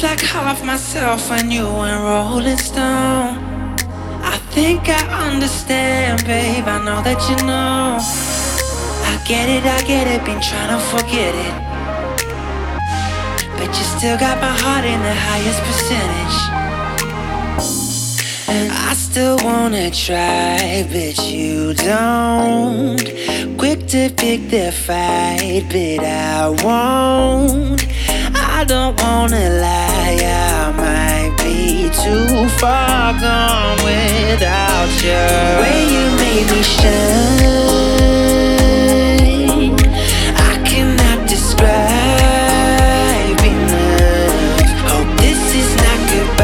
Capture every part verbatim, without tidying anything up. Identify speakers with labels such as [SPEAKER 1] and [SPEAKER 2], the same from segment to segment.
[SPEAKER 1] like half myself when you went Rolling Stone. I think I understand, babe, I know that you know. I get it, I get it, been trying to forget it, but you still got my heart in the highest percentage. And I still wanna try, but you don't. Quick to pick the fight, but I won't. I don't wanna lie, I might be too far gone without you. The way you made me shine, I cannot describe enough. Hope this is not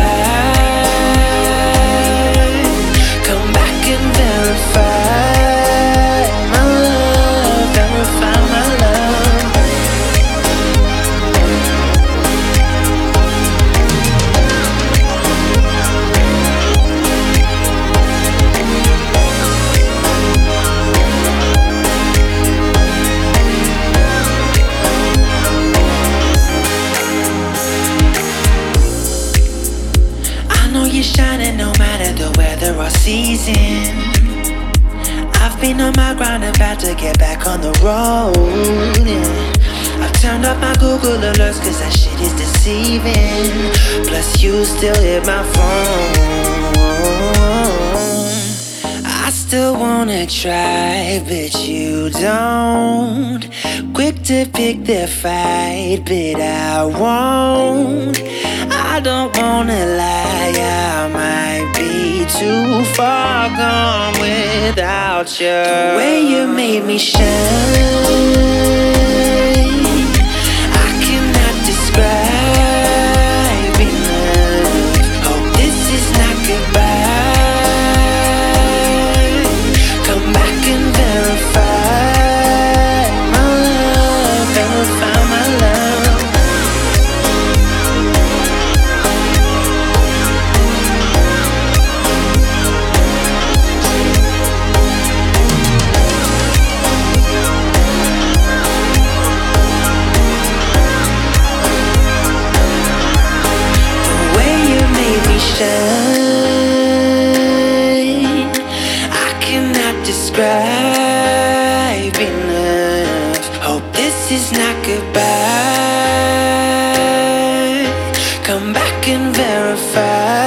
[SPEAKER 1] goodbye. Come back and verify my love, verify my love. You're shining no matter the weather or season. I've been on my grind, about to get back on the road, yeah. I've turned off my Google alerts cause that shit is deceiving. Plus you still hit my phone. I still wanna try, but you don't. Quick to pick the fight, but I won't. I don't wanna lie, I might be too far gone without you. The way you made me shine, I cannot describe enough. Hope this is not goodbye. Come back and verify my love, verify my love. Shine, I cannot describe enough. Hope this is not goodbye. Come back and verify